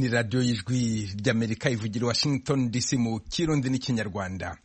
ni radiyo y'ijwi ry'Amerika ivugira Washington DC mu Kirundi n'Ikinyarwanda.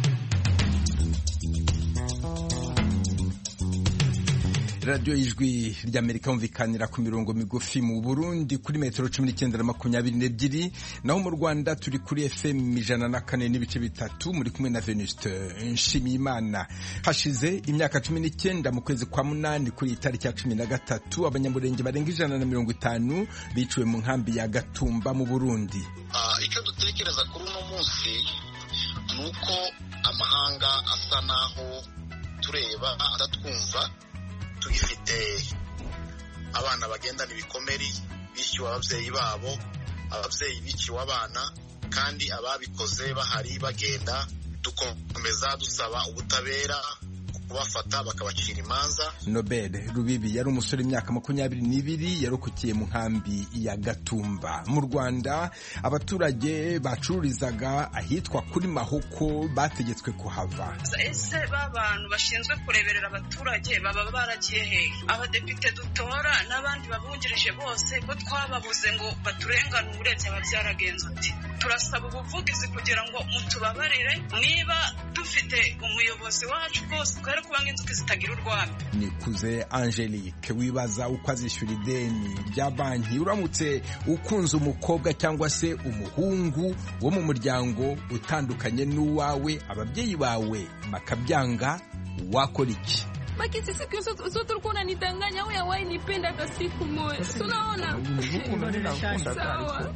radiyo y'ijwi ry'Amerika humvikanira ku mirongo migufi mu Burundi kuri metero 19 na 22, naho mu Rwanda turi kuri FM 104.3 muri kumwe na Venuste Nshimiyimana. Hashize imyaka 19 mu kwezi kwa munani kuri itariki ya 13 abanyamurenge barenga 150 biciwe mu nkambi ya Gatumba mu Burundi. Icyo dutekereza kuri uno munsi nuko amahanga asa naho tureba atatwumva. Tugifite abana bagendana ibikomeri bishyuwe ababyeyi babo, ababyeyi biciwe abana, kandi ababikoze bahari bagenda. Dukomeza dusaba ubutabera kubafata bakabacira imanza. Nobel Rubibi yari umusore imyaka 22 yarokokiye mu nkambi ya Gatumba. Mu Rwanda abaturage bacururizaga ahitwa kuri Mahoko bategetswe kuhava. Ese babantu bashinzwe kureberera abaturage baba baragiye hehe? Abadepite dutora n'abandi babungirije bose ko twababuze ngo baturenganure byaragenze uti. Turasaba ubuvugizi kugira ngo mutubabarire, niba dufite umuyobozi wacu rwose kubera kubanga inzuki zitagira urwamo. Nikuze Angelique wibaza uko azishyura ideni rya banki uramutse ukunze umukobwa cyangwa se umuhungu wo mu muryango utandukanye n'uwawe, ababyeyi bawe bakabyanga, wakora iki? Baki sisi kwa sote tulikuwa unanidanganya au yawahi nipenda kwa siku moja. Tunaona. Sawa.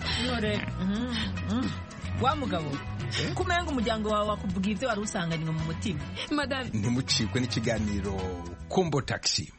Wa mugabo kumenga umuryango wawe wakuvuga ivyo wari usanganywe mu mutima. Madame ntimucikwe n'ikiganiro Kombo Taxi.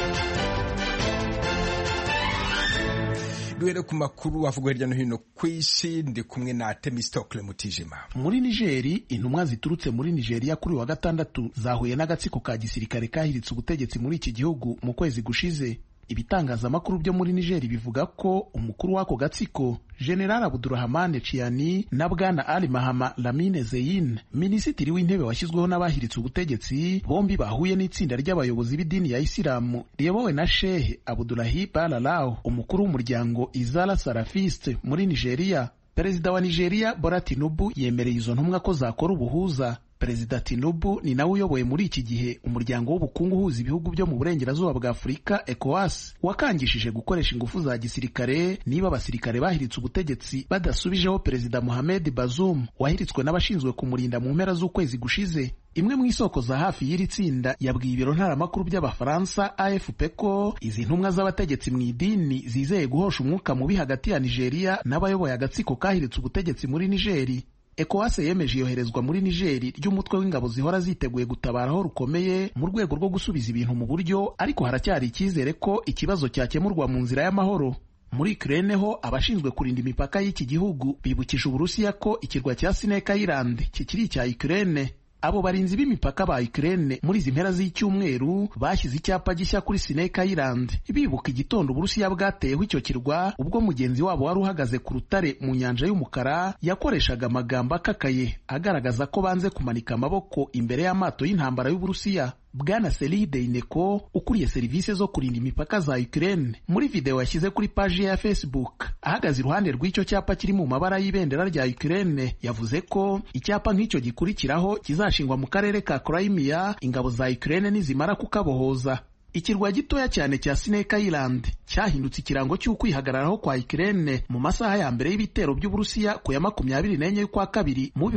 Duhere ku makuru avugwa hirya no hino ku isi, ndi kumwe na Temistokle Mutijima. Muri Nigeri, intumwa ziturutse muri Nigeria kuri wa gatandatu zahuye n'agatsiko ka gisirikare kahiritse ubutegetsi muri iki gihugu mu kwezi gushize. Ibitangazamakuru byo muri Niger bivuga ko umukuru w'ako gatsiko General Abdurrahman Chiani na Bwana Ali Mahama Lamine Zein, minisitiri w'intebe washyizweho n'abahiritse ubutegetsi, bombi bahuye n'itsinda ry'abayobozi b'idini ya Isilamu riyobowe na Sheikh Abdullahi Balalau, umukuru w'umuryango Izala Salafiste muri Nigeria. Perezida wa Nigeria Bola Tinubu yemereye izo ntumwa ko zakora ubuhuza. Perezida Tinubu ni nawe uyoboye muri iki gihe umuryango w'ubukungu uhuza ibihugu byo mu burengerazuba bwa Afurika ECOWAS, wakangishije gukoresha ingufu za gisirikare niba abasirikare bahiritse ubutegetsi badasubijeho Perezida Mohamed Bazoum wahiritswe n'abashinzwe kumurinda mu mpera z'ukwezi gushize. Imwe mu isoko za hafi y'iri tsinda yabwiye ibiro ntaramakuru by'Abafaransa AFP ko izi ntumwa z'abategetsi mu idini zizeye guhosha umwuka mubi hagati ya Nigeria n'abayoboye agatsiko kahiritse ubutegetsi muri Nigeri. ECOWAS yemeje iyoherezwa muri Nigeri ry'umutwe w'ingabo zihora ziteguye gutabaraho rukomeye mu rwego rwo gusubiza ibintu mu buryo, ariko haracyari icyizere ko ikibazo cyakemurwa mu nzira y'amahoro. Muri Ukraine ho abashinzwe kurinda imipaka y'iki gihugu bibukije Uburusiya ko ikirwa cya Sineka Island kikiri icya Ukraine. Abo barinzi b'imipaka ba Ukraine muri izi mpera z'icyumweru bashyize icyapa gishya kuri Sineka Island bibuka igitondo Uburusiya bwateyeho icyo kirwa, ubwo mugenzi wabo wari uhagaze ku rutare mu nyanja y'umukara yakoreshaga amagambo akakaye agaragaza ko banze kumanika amaboko imbere y'amato y'intambara y'Uburusiya. Bwana Selide Ineko ukuriye serivisi zo kurinda imipaka za Ukraine, muri video yashyize kuri page ya Facebook ahagaze iruhande rw'icyo cyapa kiri mu mabara y'ibendera rya Ukraine, yavuze ko icyapa nk'icyo gikurikiraho kizashingwa mu karere ka Crimea ingabo za Ukraine nizimara kukabohoza. Ikirwa gitoya cyane cya Sineka Island cyahindutse ikirango cy'ukwihagararaho kwa Ukraine mu masaha ya mbere y'ibitero by'Uburusiya ku ya 24 y'ukwa kabiri mu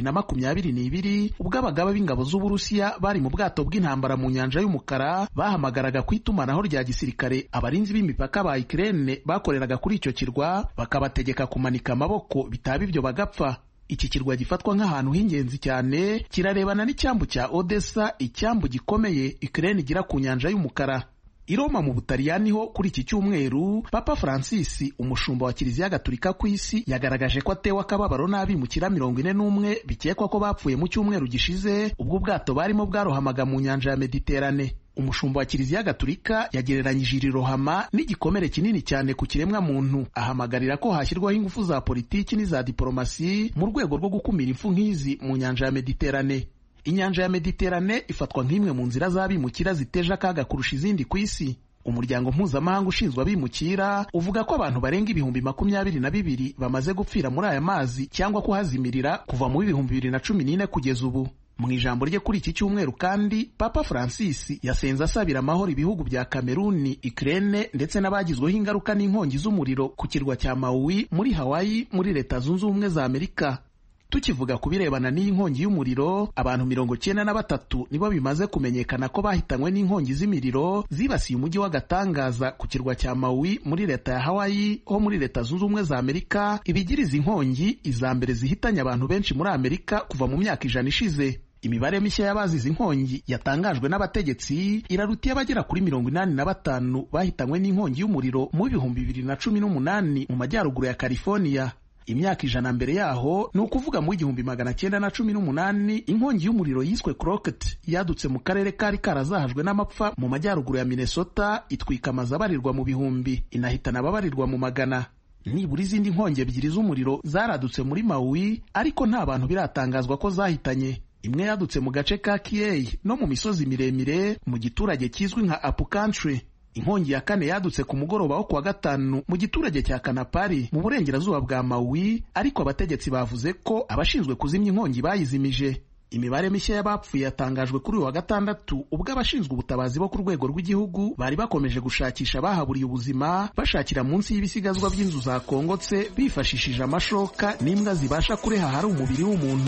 2022, ubwo abagaba b'ingabo z'Uburusiya bari mu bwato bw'intambara mu nyanja y'umukara bahamagaraga ku itumanaho rya gisirikare abarinzi b'imipaka ba Ukraine bakoreraga kuri icyo kirwa, bakabategeka kumanika amaboko bitaba ibyo bagapfa. Iki kirwa gifatwa nk'ahantu h'ingenzi cyane, kirarebana n'icyambu cya Odessa, icyambu gikomeye Ukraine igira ku nyanja y'umukara. I Roma mu Butaliyani ho kuri iki cyumweru, Papa Francis umushumba wa Kiliziya Gatolika ku isi yagaragaje ko atewe akababaro n'abimukira 41 bikekwa ko bapfuye mu cyumweru gishize ubwo ubwato barimo bwarohamaga mu nyanja ya Mediterane. Umushumba wa Kiliziya Gatolika yagereranyije iri rohama n'igikomere kinini cyane ku kiremwa muntu, ahamagarira ko hashyirwaho ingufu za politiki n'iza diplomasi mu rwego rwo gukumira impfu nk'izi mu nyanja ya Mediterane. Inyanja ya Mediterane ifatwa nk'imwe mu nzira z'abimukira ziteje akaga kurusha izindi ku isi. Umuryango mpuzamahanga ushinzwe abimukira uvuga ko abantu barenga 22,000 bamaze gupfira muri aya mazi cyangwa kuhazimirira kuva mu 2014 kugeza ubu. Mu ijambo rye kuri iki cyumweru kandi, Papa Francis yasenze asabira amahoro ibihugu bya Kameruni, Ukraine ndetse n'abagizweho ingaruka n'inkongi z'umuriro ku kirwa cya Maui muri Hawaii muri Leta Zunze Ubumwe za Amerika. Tukivuga ku birebana n'iyi nkongi y'umuriro, abantu 93 nibo bimaze kumenyekana ko bahitanywe n'inkongi z'imiriro zibasiye umujyi w'agatangaza ku kirwa cya Maui muri leta ya Hawaii ho muri Leta Zunze Ubumwe za Amerika, ibigiriza inkongi iza mbere zihitanye abantu benshi muri Amerika kuva mu myaka 100 ishize. Imibare mishya y'abazize inkongi yatangajwe n'abategetsi irarutiye abagera kuri 85 bahitanywe n'inkongi y'umuriro mu 2018 mu majyaruguru ya California. Imyaka 100 mbere yaho, ni ukuvuga mu 1918, inkongi y'umuriro yiswe Crockett yadutse mu karere kari karazahajwe n'amapfa mu majyaruguru ya Minnesota, itwika amazu abarirwa mu bihumbi, inahitana ababarirwa mu magana. Nibura izindi nkongi ebyiri z'umuriro zaradutse muri Maui, ariko nta bantu biratangazwa ko zahitanye. Imwe yadutse mu gace ka Kiyei no mu misozi miremire mu giturage kizwi nka Apu Country. Inkongi ya kane yadutse ku mugoroba wo kuwa gatanu mu giturage cya Kanapari mu burengerazuba bwa Maui, ariko abategetsi bavuze ko abashinzwe kuzimya inkongi bayizimije. Imibare mishya y'abapfuye yatangajwe kuri uyu wa gatandatu, ubwo abashinzwe ubutabazi bo ku rwego rw'igihugu bari bakomeje gushakisha abahaburiye ubuzima, bashakira munsi y'ibisigazwa by'inzu zakongotse bifashishije amashoka n'imbwa zibasha kureha hari umubiri w'umuntu.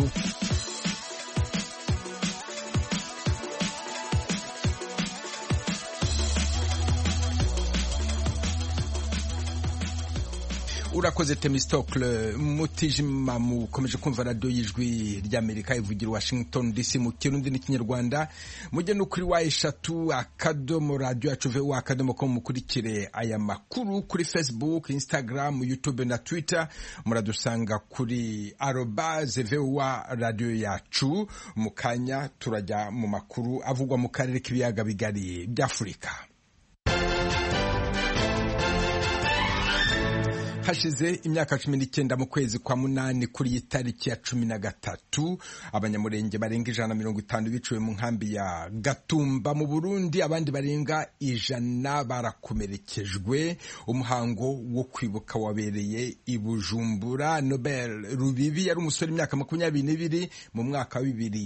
Urakoze Temistocle Mutijima. Mukomeje kumva radio y'Ijwi ry'Amerika ivugira Washington DC mu Kirundi n'Ikinyarwanda. Mujye no kuri wa3 akadomo radio yacu VOA akadomo com mukurikire aya makuru kuri Facebook, Instagram, YouTube na Twitter. Muradusanga kuri @VOA radio yacu. Mukanya turajya mu makuru avugwa mu karere k'ibiyaga bigari by'Afurika. Hashize imyaka 19 mu kwezi kwa munani kuri itariki ya 13, abanyamurenge barenga 150 biciwe mu nkambi ya Gatumba mu Burundi, abandi barenga 100 barakomerekejwe. Umuhango wo kwibuka wabereye i Bujumbura. Nobel Rubibi yari umusore imyaka 22 mu mwaka wa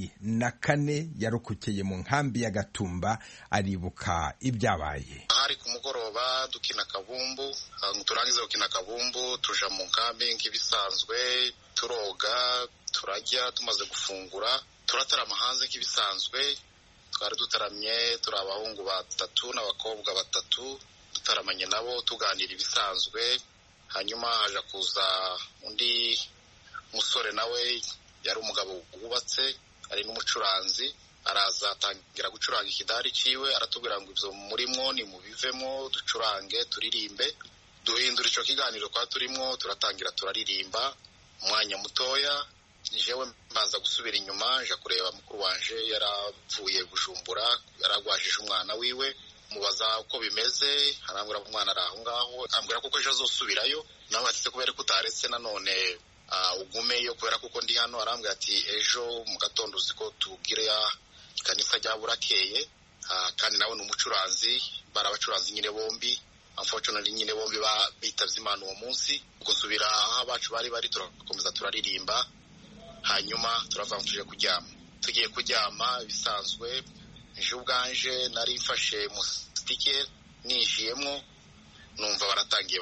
2004 yarokokeye mu nkambi ya Gatumba, aribuka ibyabaye. Hari ku mugoroba dukina kabumbu, turangiza gukina kabumbu tuja mu nkambi nk'ibisanzwe, turoga, turajya, tumaze gufungura turatarama hanze nk'ibisanzwe. Twari dutaramye turi abahungu 3 n'abakobwa 3, dutaramanye nabo tuganira ibisanzwe. Hanyuma haja kuza undi musore, nawe yari umugabo wubatse, ari n'umucuranzi, araza atangira gucuranga ikidari ciwe, aratubwira ngo ivyo murimwo ni mubivemo ducurange turirimbe. Duhindura ico kiganiro kwa turimwo, turatangira turaririmba. Umwanya mutoya jewe mbanza gusubira inyuma, nja kureba mukuru wanje yaravuye Bujumbura, yaragwajije umwana wiwe, mubaza uko bimeze, arambwira ko umwana araho ngaho, ambwira ko ejo azosubirayo. Nawe ati kubera ko utaretse nanone ugumeyo kubera kuko ndi hano. Arambwira ati ejo mu gatondo uziko tugire ikanisa rya Burakeye, kandi nawe ni umucuranzi, barabacuranzi nyine bombi. Unfortunately nyine bombi bitavye Imana uwo munsi. Gusubira aho abacu bari turakomeza turaririmba, hanyuma turavantuje kuryama. Tugiye kuryama bisanzwe, ejo ubwanje nari mfashe mustike nijiyemwo, numva baratangiye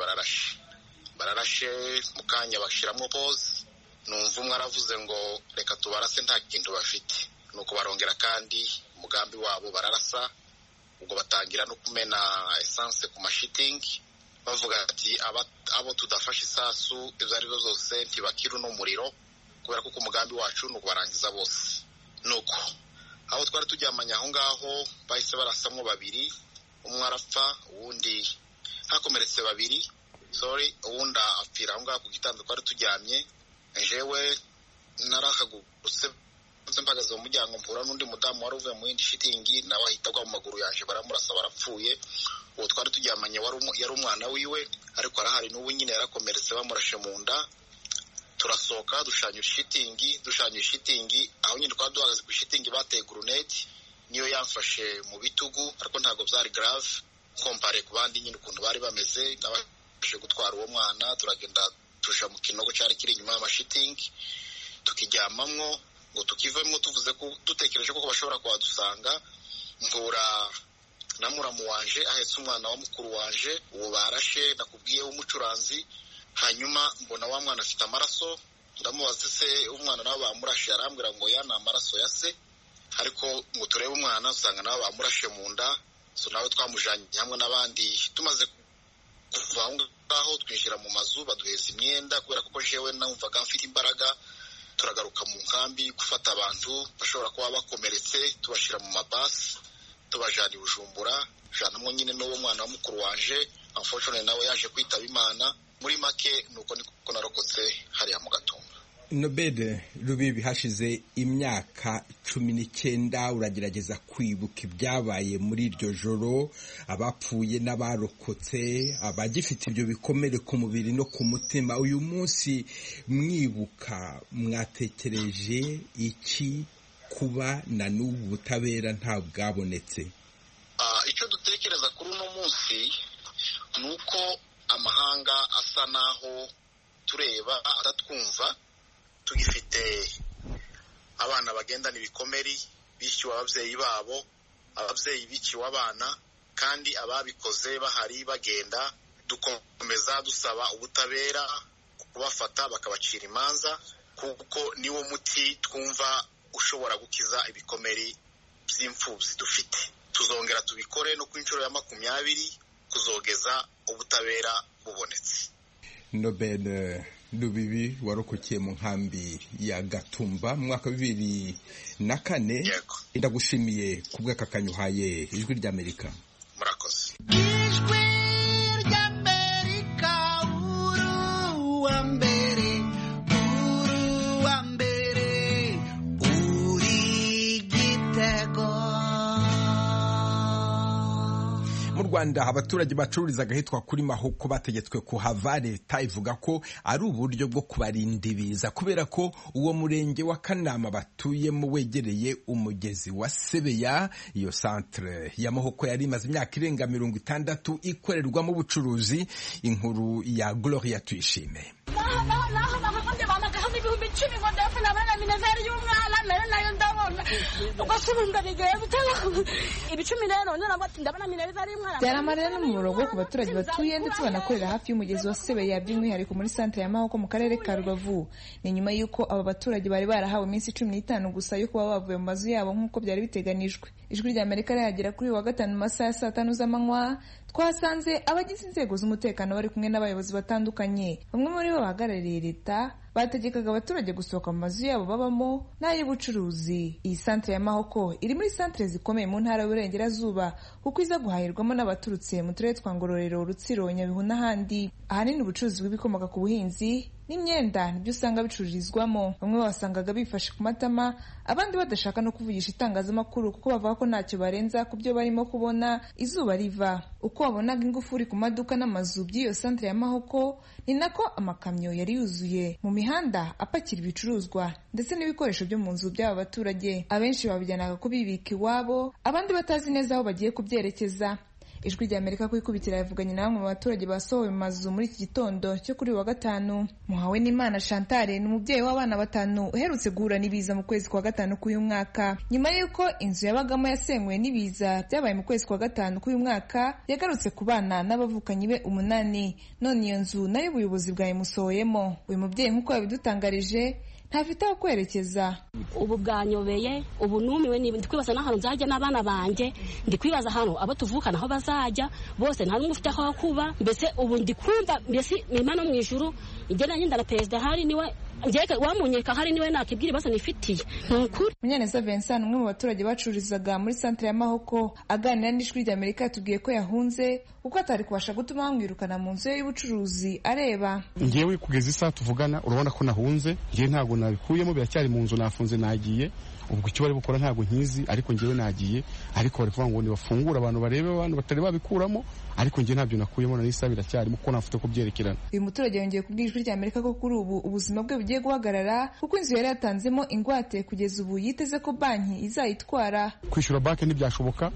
bararashe mu kanya bashiramwo pause. Numva umwe aravuze ngo reka tubarase nta kintu bafite, nuko barongera kandi umugambi wabo bararasa. Ubwo batangira no kumena essence ku mashitingi, bavuga ati abo tudafashe isasu ibyo ari byo zose ntibakiru no muriro, kubera ko umugambi wacu nuko barangiza bose. Nuko aho twari tujyamanya aho ngaho bahise barasamwo 2, umwe arapfa, uwundi hakomeretse 2, uwundi apfira aho ngaho ku gitanda twari tujyamye. Jewe narahagurutse mpagaze mu muryango, mpura n'undi mudamu wari uvuye mu yindi shitingi, nawe ahita agwa mu maguru yanje, baramurasa barapfuye. Uwo twari tujyamanye yari umwana wiwe, ariko arahari n'ubu nyine yarakomeretse, bamurashe mu nda. Turasohoka dushanya ishitingi, aho nyine twari duhagaze ku ishitingi bateye grenade, niyo yamfashe mu bitugu, ariko ntabwo byari grave. kompare ku bandi nyine ukuntu bari bameze. Nabashe gutwara uwo mwana turagenda tuja mu kinogo cyari kiri inyuma y'amashitingi tukiryamamwo ngo tukivemo tuvuze ko dutekereje ko bashobora kuhadusanga. Mpura na muramu wanje ahetse umwana wa mukuru wanje uwo barashe nakubwiye w'umucuranzi. Hanyuma mbona wa mwana afite amaraso, ndamubaza se umwana nawe bamurashe, arambwira ngo yana amaraso ya se, ariko ngo turebe umwana usanga nawe bamurashe mu nda. So nawe twamujanye hamwe n'abandi. Tumaze kuva aho twinjira mu mazu baduheza imyenda kubera ko jewe numvaga mfite imbaraga. Turagaruka mu nkambi gufata abantu bashobora kuba bakomeretse, tubashira mu mabasi tubajana i Bujumbura. Janamwo nyine n'uwo mwana wa mukuru wanje unfortunately nawe yaje kwitaba Imana. Muri make nuko niko narokotse hariya mu Gatumba. Nobel Rubibi, hashize imyaka 19 uragerageza kwibuka ibyabaye muri iryo joro, abapfuye n'abarokotse, abagifite ibyo bikomere ku mubiri no ku mutima. Uyu munsi mwibuka mwatekereje iki kuba na n'ubu butabera nta bwabonetse? Icyo dutekereza kuri uno munsi nuko amahanga asa naho tureba atatwumva. Tugifite abana bagendana ibikomeri bishyuwe ababyeyi babo, ababyeyi biciwe abana, kandi ababikoze bahari bagenda. Dukomeza dusaba ubutabera kubafata bakabacira imanza, kuko niwo muti twumva ushobora gukiza ibikomeri by'imfubyi dufite. Tuzongera tubikore no ku inshuro ya 20 kuzogeza ubutabera bubonetse. Nobel Rubibi warokokiye mu nkambi ya Gatumba mu mwaka 2004. Ndagushimiye kubw'aka kanyuhaye Ijwi ry'Amerika. Murakoze. Ijwi ry'Amerika uru wa mbere uri Gitego. Mu Rwanda abaturage bacururizaga ahitwa kuri Mahoko bategetswe kuhava. Leta ivuga ko ari uburyo bwo kubarinda ibiza kubera ko uwo murenge wa Kanama batuyemo wegereye umugezi wa Sebeya. Iyo centre ya Mahoko yari imaze imyaka irenga 60 ikorerwamo ubucuruzi. Inkuru ya Gloria Tuyishime. Byaramarira n'umurongo ku baturage batuye ndetse banakorera hafi y'umugezi wa Sebeya, by'umwihariko muri centre ya Mahoko mu karere ka Rubavu. Ni nyuma y'uko aba baturage bari barahawe iminsi 15 gusa yo kuba bavuye mu mazu yabo nk'uko byari biteganijwe. Ijwi ry'Amerika ryagera kuri wa gatanu mu masaha ya 5 z'amanywa, twasanze abagize inzego z'umutekano bari kumwe n'abayobozi batandukanye. Bamwe muri bo bahagarariye leta bategekaga abaturage gusohoka mu mazu yabo babamo n'ay'ubucuruzi. Iyi centre ya Mahoko iri muri centre zikomeye mu ntara y'Uburengerazuba kuko iza guhahirwamo n'abaturutse mu turere twa Ngororero, Rutsiro, Nyabihu n'ahandi. Ahanini ubucuruzi bw'ibikomoka ku buhinzi n'imyenda nibyo usanga bicururizwamo. Bamwe basangaga bifashe ku matama, abandi badashaka no kuvugisha itangazamakuru kuko bavuga ko ntacyo barenza ku byo barimo kubona izuba riva. Uko wabonaga ingufuri ku maduka n'amazu by'iyo centre ya Mahoko, ni nako amakamyo yari yuzuye mu mihanda apakira ibicuruzwa ndetse n'ibikoresho byo mu nzu by'aba baturage. Abenshi babijyanaga kubibika iwabo, abandi batazi neza aho bagiye kubyerekeza. Ijwi ry'Amerika kwikubitira yavuganye na bamwe mu baturage basohowe mu mazu muri iki gitondo cyo kuri wa gatanu. Muhawe n'Imana Chantal ni umubyeyi w'abana 5 uherutse guhura n'ibiza mu kwezi kwa gatanu k'uyu mwaka. Nyuma y'uko inzu yabagamo yasenywe n'ibiza byabaye mu kwezi kwa gatanu k'uyu mwaka, yagarutse ku bana n'abavukanyi be 8. None iyo nzu nayo ubuyobozi bwayimusohoyemo. Uyu mubyeyi nk'uko yabidutangarije ntafite aho kwerekeza. Ubu bwanyobeye, ubu numiwe, ndi kwibaza n'ahantu nzajya n'abana banjye, ndi kwibaza hano abo tuvukana aho bazajya, bose nta n'umwe ufite aho kuba. Mbese ubu ndi kumva mbese Imana mu ijuru igena nyinda na perezida hari niwe njyeka wamunyeka hari niwe nakibwira basa nifitiye. Nukuri Munyaneza Vincent, umwe mu baturage bacururizaga muri centre ya Mahoko, aganira n'Ijwi ry'Amerika yatubwiye ko yahunze uko atari kubasha gutuma bamwirukana mu nzu y'ubucuruzi areba. Ngewe kugeza isa tuvugana urabona ko nahunze, ngiye ntago nabikuyemo, biracyari mu nzu, nafunze nagiye. Ubwo icyo bari gukora ntago nkizi, ariko ngewe nagiye, ariko bari kuvuga ngo ni bafungura abantu barebe, abantu batari babikuramo, ariko ngiye ntabyo nakuyemo, na nisa biracyari muko nafite ko byerekerana. Uyu muturage yongeye kubwira Ijwi ry'Amerika ko kuri ubu ubuzima bwe bugiye guhagarara kuko inzu yari yatanzemo ingwate kugeza ubu yiteze ko banki izayitwara. Kwishura banki ntibyashoboka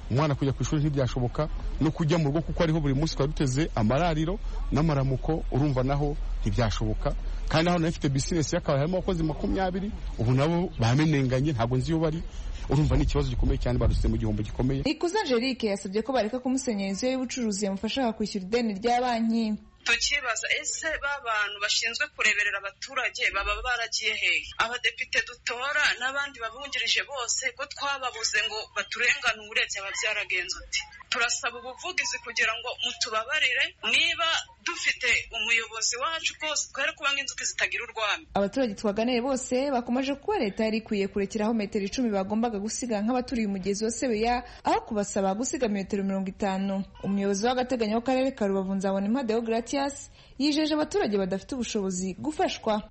umwana kujya ku ishuri ntibyashoboka, no kujya mu rugo kuko ariho buri munsi twari duteze amarariro n'amaramuko, urumva naho ntibyashoboka. kandi naho nafite business y'akabari harimo abakozi 20 ubu nabo bamenenganye ntabwo nzi iyo bari. Urumva ni ikibazo gikomeye cyane, baruse mu gihombo gikomeye. Ikuze Angelique yasabye ko bareka kumusenyera inzu y'ubucuruzi yamufasha kwishyura ideni rya banki. Tukibaza ese babantu bashinzwe kureberera abaturage baba baragiye hehe? Abadepite dutora n'abandi babungirije bose ko twababuze ngo baturenganure byaba byaragenze uti. Turasaba ubuvugizi kugira ngo mutubabarire, niba dufite umuyobozi wacu rwose twere kuba nk'inzuki zitagira urwamo. Abaturage twaganiriye bose bakomeje kuba leta yari ikwiye kurekeraho metero 10 bagombaga gusiga nk'abaturiye umugezi wa Sebeya aho kubasaba gusiga metero 50. Umuyobozi w'agateganyo w'akarere ka Rubavu Nzabonimpa Deogratias yijeje abaturage badafite ubushobozi gufashwa.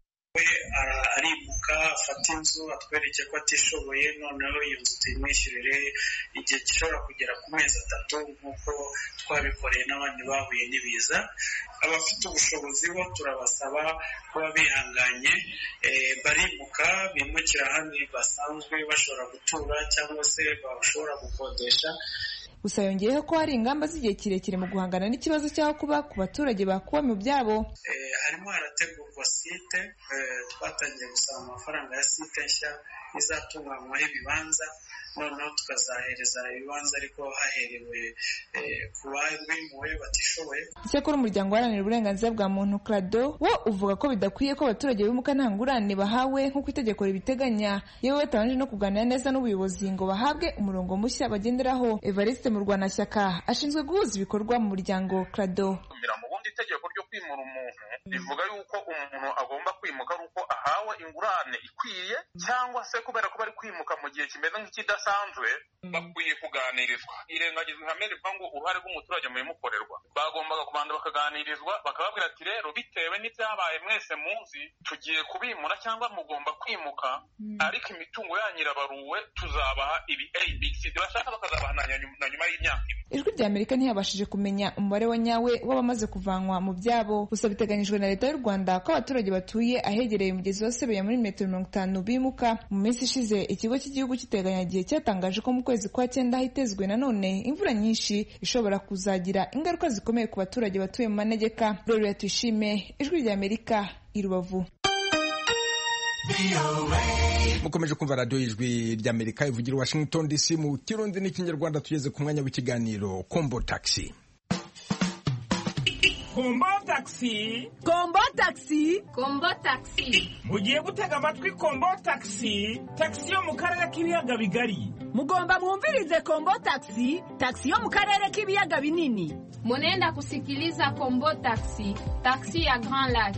Aribuka afata inzu atwereke ko atishoboye, noneho iyo nzu tuyimwishyurire igihe gishobora kugera ku mezi 3 nk'uko twabikoreye n'abandi bahuye n'ibiza. Abafite ubushobozi bo turabasaba kuba bihanganye, baribuka bimukira hano basanzwe bashobora gutura cyangwa se bashobora gukodesha. Gusa yongeyeho ko hari ingamba z'igihe kirekire mu guhangana n'ikibazo cy'aho kuba ku baturage bakuwe mu byabo. Harimo harategurwa site, twatangiye gusaba amafaranga ya site nshya izatunganywaho ibibanza, noneho tukazahereza ibibanza ariko haherewe ku bimuwe batishoboye. Icyakora umuryango uharanira uburenganzira bwa muntu CRADO wo uvuga ko bidakwiye ko abaturage bimuka nta ngurane bahawe nk'uko itegeko ribiteganya, yewe batabanje no kuganira neza n'ubuyobozi ngo bahabwe umurongo mushya bagenderaho. Evariste Murwanashyaka ashinzwe guhuza ibikorwa mu muryango CRADO. Itegeko ryo kwimura umuntu rivuga yuko umuntu agomba kwimuka ari uko ahawe ingurane ikwiye, cyangwa se kubera ko bari kwimuka mu gihe kimeze nk'ikidasanzwe bakwiye kuganirizwa. Irengagizwa ihame rivuga ngo uruhare rw'umuturage mu bimukorerwa. Bagombaga kubanza bakaganirizwa bakababwira ati rero bitewe n'ibyabaye mwese muzi tugiye kubimura cyangwa mugomba kwimuka, ariko imitungo yanyu irabaruwe, tuzabaha ibi ABC bashaka bakazabaha na nyuma y'imyaka. Ijwi rya Amerika ntiyabashije kumenya umubare wa nyawe w'abamaze kuvanwa mu byabo, gusa biteganyijwe na leta y'u Rwanda ko abaturage batuye ahegereye umugezi wa Sebeya muri metero 50 bimuka. Mu minsi ishize ikigo cy'igihugu cy'iteganyagihe cyatangaje ko mu kwezi kwa 9 hitezwe nanone imvura nyinshi ishobora kuzagira ingaruka zikomeye ku baturage batuye mu manegeka. Gloria Tuyishime, Ijwi rya Amerika, i Rubavu. Mukomeje kumva radio Ijwi ry'Amerika ivugira Washington DC mu Kirundi n'Ikinyarwanda. Tugeze ku mwanya w'ikiganiro Kombo Taxi. Kombo Taxi, Kombo Taxi, Kombo Taxi. mugiye gutega amatwi Kombo Taxi, taxi yo mu karere k'ibiyaga bigari. Mugomba mwumvirize Kombo Taxi, taxi yo mu karere k'ibiyaga binini. Munenda kusikiliza Kombo Taxi, taxi ya Grand Lac.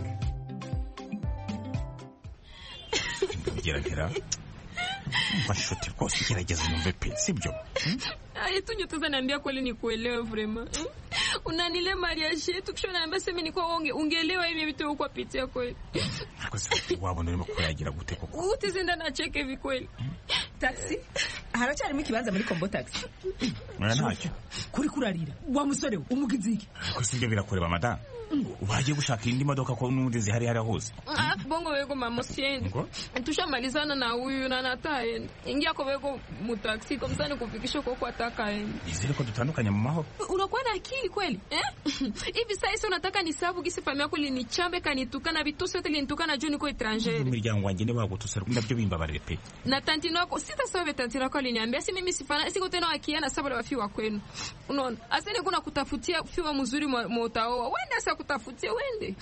Geragera mbashuti rwose gerageza numve pe, sibyo? Tunyo tuzaniambia kweli ni kuelewe vraiment. Unanile mariage yetu kisha naambia sema ni kwa ungeelewa hivi vitu uko pitia kweli. Kwa sababu wabo ndimo kuyagira gute koko. Utizenda na cheke hivi kweli. Taxi haracyari mu kibanza muri Kombo Taxi. Ntacyo Kuri kurarira wa musore umugiziki. ko sibyo birakureba madam. Waje gushaka indi modoka ko n'undi zihari hose. Bongo wego mama siendi. Tushamalizana na huyu na nataenda. Ingia kwa wego mu taxi kwa msani kufikisha kwa ataka ende. Izile ko dutandukanye mu mahoro. Unakuwa na akili kweli? Hivi sasa unataka nisabu gisi famia kweli ni chambe kanitukana bituso yote linitukana juu niko étranger. Miryango wanjye ne bagutusera ndabyo bimbabarire pe. Na tantino wako sitasove tantino wako aliniambia si mimi sifana siko tena wakiana sababu wafiwa kwenu. Unaona? Asante kuna kutafutia fiwa mzuri mtaoa. Wende sasa kutafutia wende.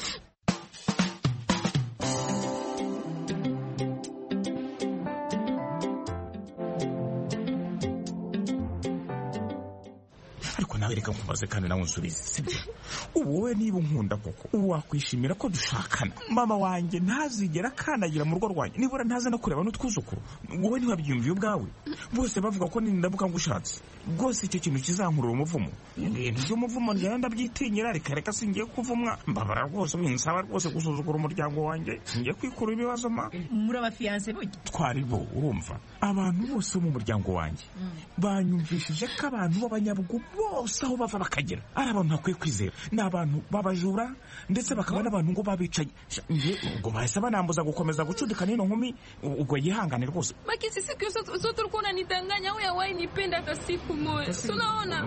Ariko nawe reka nkubaze kandi nawe unsubize, sibyo? Wowe niba unkunda koko wakwishimira ko dushakana. Mama wanjye ntazigera kandagira mu rugo rwanjye nibura ntaza no kureba n'utwuzukuru. Wowe ntiwabyumviye ubwawe? Bose bavuga ko nindabuka ngushatse rwose icyo kintu kizankurura umuvumo. Ibintu by'umuvumo njye ndabyitinyira, reka singiye kuvumwa. Mbabara rwose winsaba rwose gusuzugura umuryango wanjye, singiye kwikura ibibazo ma. Muri abafiance bo twari bo urumva. abantu bose bo mu muryango wanjye banyumvishije ko abantu b'abanyabugu bose aho bava bakagera ari abantu bakwiye kwizera, ni abantu babajura ndetse bakaba n'abantu ngo babicaye ngo bahise banambuza gukomeza gucudika n'ino nkumi, ubwo yihangane rwose. Makisi, siku zote ulikuwa unanidanganya, wewe hawahi nipenda hata siku moja. Tunaona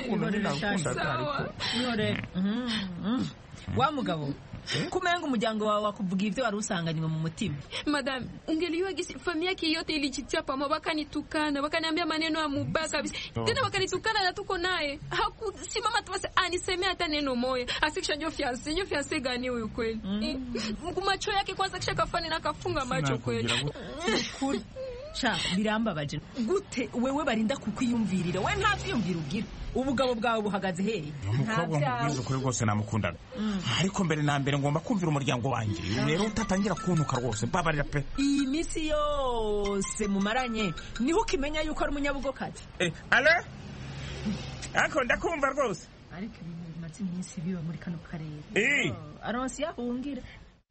wa mugabo kumenga umuryango wawe wakuvuga ivyo wari usanganywe mu mutima. Madam, ungeliwa gisi familia yake yote ilijitia pamoja, wakanitukana, wakaniambia maneno ya mubaya kabisa. Tena wakanitukana na tuko naye. Hakusimama tu basi anisemea hata neno moja. Asikisha ndio fiancé gani huyu kweli? Macho yake kwanza kisha kafani na kafunga macho kweli. Cha birambabaje gute wewe barinda kukwiyumvirira, we nta vyiyumvira ugira, ubugabo bwawe buhagaze hehe? Umukobwa mubwiza ukuri rwose namukundaga, ariko mbere na mbere ngomba kumvira umuryango wanjye, rero utatangira kuntuka rwose, mbabarira pe. Iyi misi yose mumaranye niho ukimenya yuko ari umunyabugokazi. Alo ako ndakumva rwose, ariko ibintu bimaze iminsi biba muri kano karere aronsi yahungira.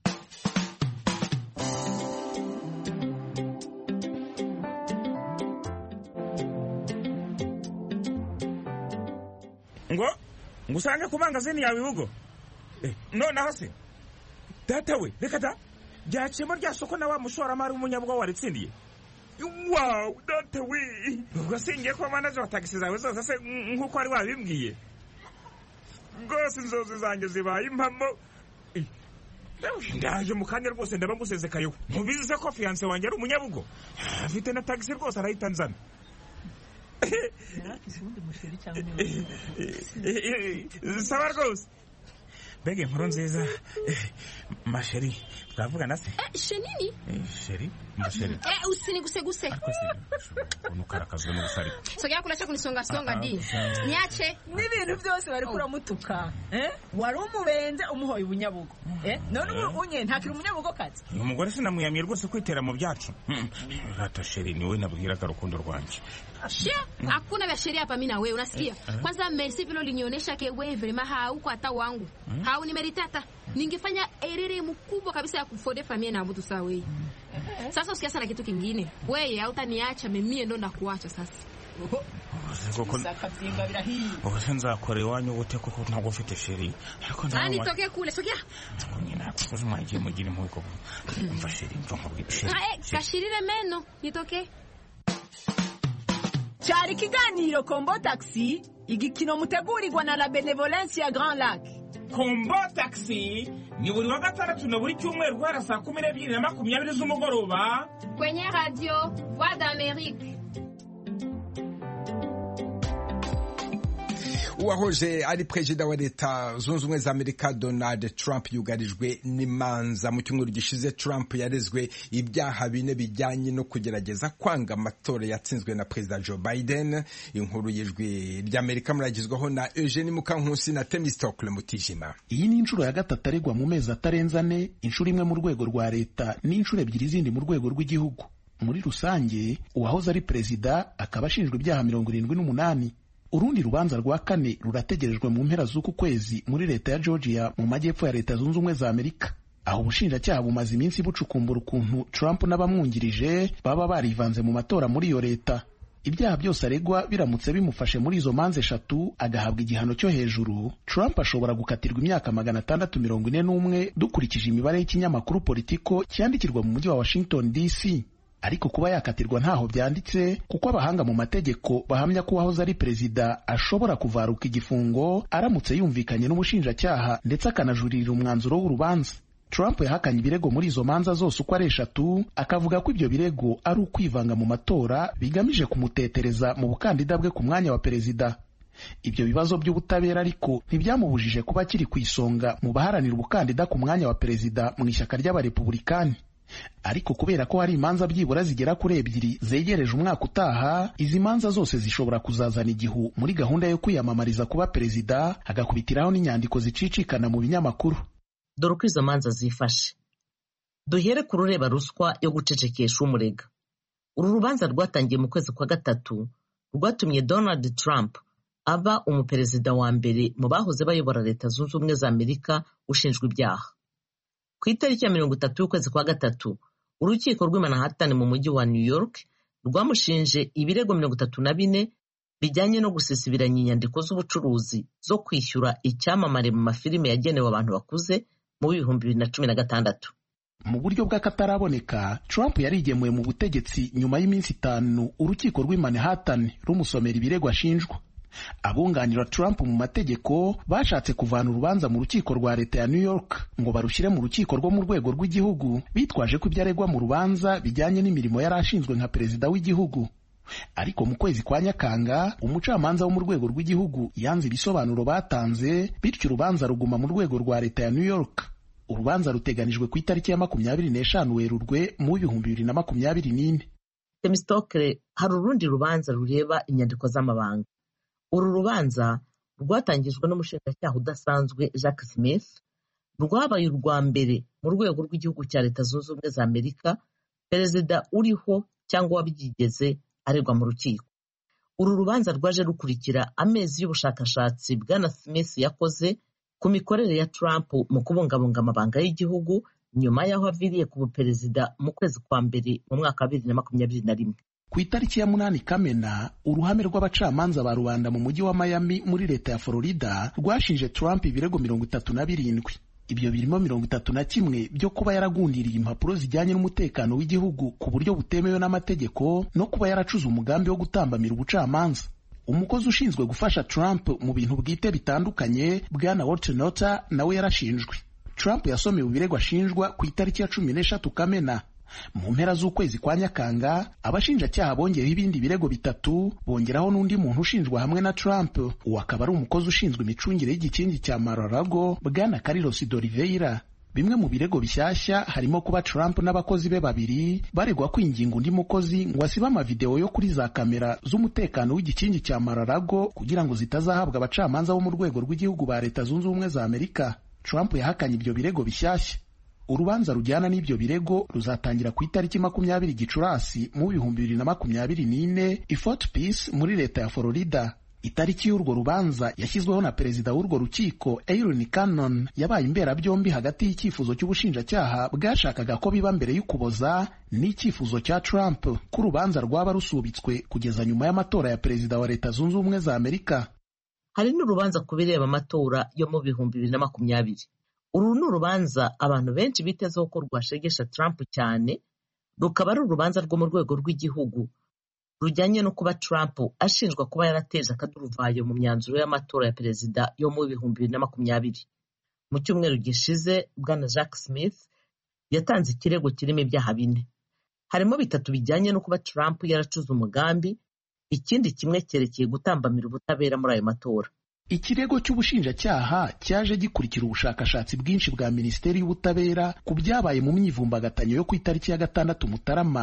ngo ngusange ku mangazini yawe ugo nonaho se data we reka da byacemo rya soko na wa mushoramari w'umunyabwo waritsindiye. Wow, data we ubwo singiye ko manaje wa taxi zawe zose se nkuko ari wabimbwiye rwose inzozi zanjye zibaye impamo. Ndaje mu kanya rwose ndaba ngusezekayo, mubizi se ko fiancé wanjye ari umunyabugo afite na taxi rwose arahita nzana. Sawa rwose bege nkuru nziza masheri twavugana se shenini sheri masheri usiniguseguse unukarakazwe n'ubusari sogera kulacha kunisonga di niache n'ibintu byose bari kuramutuka wari umubenze umuhoye ubunyabugo none unye ntakira umunyabugo kazi. Umugore sinamuyamiye rwose kwitera mu byacu. Rata sheri niwe nabwiraga rukundo rwanje. Hakuna vya sheria hapa mimi na wewe, unasikia? Kwanza merci vile ulinionyesha ke wewe vraiment hauko hata wangu. Hau nimeritata. Ningefanya erere mkubwa kabisa ya kufode familia na mtu sawa wewe. Sasa usikia sana kitu kingine. Wewe hautaniacha mimi ndo ndakuacha sasa. Sakabyimba birahiye. Ubusenza kore wanyu gute koko ntago ufite sheri. Ariko nani toke kule sogea. Nyina kukoze mwaje mugire muko. Umva sheri mva sheri. Kashirire meno nitoke. Cyari kiganiro Kombo Taxi, igikino mutegurirwa na la Benevolence ya Grand Lac. Kombo Taxi ni buri wa gatandatu na buri cyumweru guhera saa 12:20 z'umugoroba kwenye radio Voix d'Amérique. Uwahoje ari perezida wa leta zunze ubumwe za Amerika Donald Trump yugarijwe n'imanza. Mu cyumweru gishize Trump yarezwe ibyaha bine bijyanye no kugerageza kwanga amatora yatsinzwe na perezida Joe Biden. Inkuru y'ijwi ry'Amerika muragizwaho na Eugene Mukankusi na Temistokle Mutijima. Iyi ni inshuro ya gatatu aregwa mu mezi atarenze ane, inshuro imwe mu rwego rwa leta n'inshuro ebyiri zindi mu rwego rw'igihugu. Muri rusange uwahoze ari perezida akaba ashinjwa ibyaha 78. Urundi rubanza rwa kane rurategerejwe mu mpera z'uku kwezi muri leta ya Georgia mu majyepfo ya leta zunze ubumwe za Amerika. Aho ubushinjacyaha bumaze iminsi bucukumbura ukuntu Trump n'abamwungirije baba barivanze mu matora muri iyo leta. Ibyaha byose aregwa biramutse bimufashe muri izo manza eshatu agahabwa igihano cyo hejuru, Trump ashobora gukatirwa imyaka 641 dukurikije imibare y'ikinyamakuru Politico cyandikirwa mu mujyi wa Washington DC. Ariko kuba yakatirwa ntaho byanditse kuko abahanga mu mategeko bahamya ko uwahoze ari perezida ashobora kuvaruka igifungo aramutse yumvikanye n'ubushinjacyaha ndetse akanajuririra umwanzuro w'urubanza. Trump yahakanye ibirego muri izo manza zose uko ari eshatu, akavuga ko ibyo birego ari ukwivanga mu matora bigamije kumutetereza mu bukandida bwe ku mwanya wa perezida. Ibyo bibazo by'ubutabera ariko ntibyamubujije kuba kiri ku isonga mu baharanira ubukandida ku mwanya wa perezida mu ishyaka ry'abarepublikani. Ariko kubera ko hari imanza byibura zigera kuri ebyiri zegereje umwaka utaha, izi manza zose zishobora kuzazana igihu muri gahunda yo kwiyamamariza kuba perezida, agakubitiraho n'inyandiko zicicikana mu binyamakuru. Dore uko izo manza zifashe. Duhere ku rureba ruswa yo gucecekesha umurega. Uru rubanza rwatangiye mu kwezi kwa gatatu, rwatumye Donald Trump aba umuperezida wa mbere mu bahoze bayobora leta zunze ubumwe za Amerika ushinjwa ibyaha. Ku itariki ya 30 y'ukwezi kwa gatatu, urukiko rw'i Manhattan mu mujyi wa New York rwamushinje ibirego 34 bijyanye no gusesibiranya inyandiko z'ubucuruzi zo kwishyura icyamamare mu mafilime yagenewe abantu bakuze mu 2016. Mu buryo bw'akataraboneka, Trump yarigemuye mu butegetsi nyuma y'iminsi 5 urukiko rw'i Manhattan rumusomera ibirego ashinjwa. Abunganira Trump mu mategeko bashatse kuvana urubanza mu rukiko rwa leta ya New York ngo barushyire mu rukiko rwo mu rwego rw'igihugu, bitwaje ko ibyo aregwa mu rubanza bijyanye n'imirimo yari ashinzwe nka perezida w'igihugu. Ariko mu kwezi kwa Nyakanga, umucamanza wo mu rwego rw'igihugu yanze ibisobanuro batanze, bityo urubanza ruguma mu rwego rwa leta ya New York. Urubanza ruteganijwe ku itariki ya 25 Werurwe mu 2024. Temistokle, hari urundi rubanza rureba inyandiko z'amabanga. Uru rubanza rwatangijwe n'umushinjacyaha udasanzwe Jack Smith, rwabaye urwa mbere mu rwego rw'igihugu cya Leta Zunze Ubumwe za Amerika perezida uriho cyangwa wabyigeze aregwa mu rukiko. Uru rubanza rwaje rukurikira amezi y'ubushakashatsi Bwana Smith yakoze ku mikorere ya Trump mu kubungabunga amabanga y'igihugu nyuma y'aho aviriye ku buperezida mu kwezi kwa mbere mu mwaka wa 2021. Ku itariki ya 8 Kamena, uruhame rw'abacamanza ba rubanda mu mujyi wa Miami muri leta ya Florida rwashinje Trump ibirego 37. Ibyo birimo 31 byo kuba yaragundiriye impapuro zijyanye n'umutekano w'igihugu ku buryo butemewe n'amategeko no kuba yaracuze umugambi wo gutambamira ubucamanza. Umukozi ushinzwe gufasha Trump mu bintu bwite bitandukanye, Bwana Walter Notter, nawe yarashinjwe. Trump yasomewe ibirego ashinjwa ku itariki ya 13 Kamena. Mu mpera z'ukwezi kwa Nyakanga, abashinjacyaha bongeyeho ibindi birego 3, bongeraho n'undi muntu ushinjwa hamwe na Trump, uwo akaba ari umukozi ushinzwe imicungire y'igikingi cya Mar-a-Lago, Bwana Carlos d'Oliveira. Bimwe mu birego bishyashya harimo kuba Trump n'abakozi be 2 baregwa kwinginga undi mukozi ngo asibe amavideo yo kuri za kamera z'umutekano w'igikingi cya Mar-a-Lago kugira ngo zitazahabwa abacamanza bo mu rwego rw'igihugu ba Leta Zunze Ubumwe za Amerika. Trump yahakanye ibyo birego bishyashya. Urubanza rujyana n'ibyo birego ruzatangira ku itariki 20 Gicurasi mu 2024 i Fort Pierce muri leta ya Florida. Itariki y'urwo rubanza yashyizweho na perezida w'urwo rukiko Aaron Cannon, yabaye imberabyombi hagati y'icyifuzo cy'ubushinjacyaha bwashakaga ko biba mbere y'Ukuboza n'icyifuzo cya Trump ko urubanza rwaba rusubitswe kugeza nyuma y'amatora ya perezida wa Leta Zunze Ubumwe za Amerika. Hari n'urubanza ku bireba amatora yo mu 2020. Uru ni urubanza abantu benshi bitezeho ko rwashegesha Trump cyane, rukaba ari urubanza rwo mu rwego rw'igihugu rujyanye no kuba Trump ashinjwa kuba yarateje akaduruvayo mu myanzuro y'amatora ya perezida yo mu 2020. Mu cyumweru gishize, Bwana Jack Smith yatanze ikirego kirimo ibyaha 4. Harimo 3 bijyanye no kuba Trump yaracuze umugambi, ikindi kimwe cyerekeye gutambamira ubutabera muri ayo matora. Ikirego cy'ubushinjacyaha cyaje gikurikira ubushakashatsi bwinshi bwa Minisiteri y'Ubutabera ku byabaye mu myivumbagatanyo yo ku itariki ya 6 Mutarama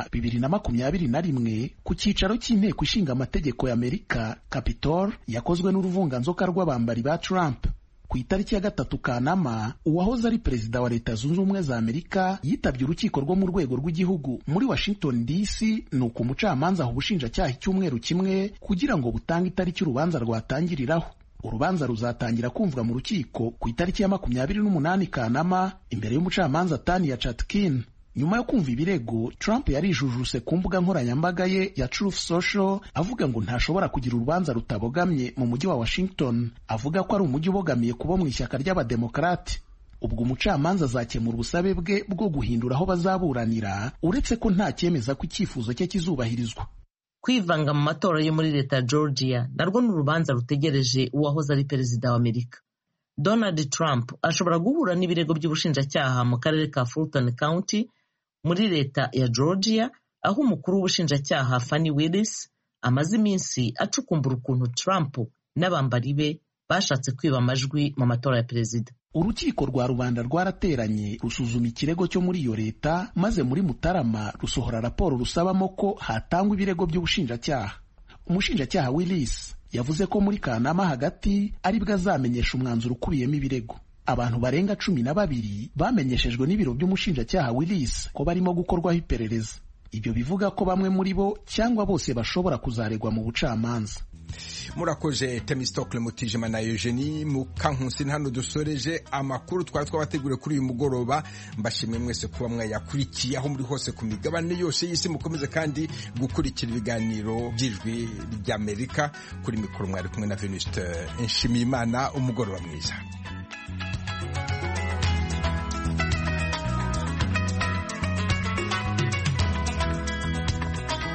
2021 ku cyicaro cy'inteko ishinga amategeko y'Amerika, Capitol, yakozwe n'uruvunganzoka rw'abambari ba Trump. Ku itariki ya 3 Kanama, uwahoze ari perezida wa Leta Zunze Ubumwe za Amerika yitabye urukiko rwo mu rwego rw'igihugu muri Washington DC, nuko umucamanza aho ubushinjacyaha icyumweru kimwe kugira ngo butange itariki urubanza rwatangiriraho. Urubanza ruzatangira kumvwa mu rukiko ku itariki ya 28 Kanama imbere y'umucamanza Tanya Chutkin. Nyuma yo kumva ibirego, Trump yarijujuse ku mbuga nkoranyambaga ye ya Truth Social avuga ngo ntashobora kugira urubanza rutabogamye mu mujyi wa Washington, avuga ko ari umujyi ubogamiye kubo mu ishyaka ry'abademokarate. Ubwo umucamanza azakemura ubusabe bwe bwo guhindura aho bazaburanira, uretse ko nta cyemeza ko icyifuzo cye kizubahirizwa. Kwivanga mu matora yo muri leta ya Georgia narwo ni urubanza rutegereje uwahoze ari perezida wa Amerika. Donald Trump ashobora guhura n'ibirego by'ubushinjacyaha mu karere ka Fulton County muri leta ya Georgia, aho umukuru w'ubushinjacyaha Fani Willis amaze iminsi acukumbura ukuntu Trump n'abambari be bashatse kwiba amajwi mu matora ya perezida. Urukiko rwa rubanda rwarateranye rusuzuma ikirego cyo muri iyo leta, maze muri Mutarama rusohora raporo rusabamo ko hatangwa ibirego by'ubushinjacyaha. Umushinjacyaha Willis yavuze ko muri Kanama hagati aribwo azamenyesha umwanzuro ukubiyemo ibirego. Abantu barenga 12 bamenyeshejwe n'ibiro by'umushinjacyaha Willis ko barimo gukorwaho iperereza. Ibyo bivuga ko bamwe muri bo cyangwa bose bashobora kuzaregwa mu bucamanza. murakoze Temistocle Mutijima na Eugenie Mukankusi. Hano dusoreje amakuru twari twabateguriye kuri uyu mugoroba. Mbashimiye mwese kuba mwayakurikiye aho muri hose ku migabane yose y'isi. Mukomeze kandi gukurikira ibiganiro by'Ijwi ry'Amerika. Kuri mikoro mwari kumwe na Venuste Nshimiyimana. Umugoroba mwiza.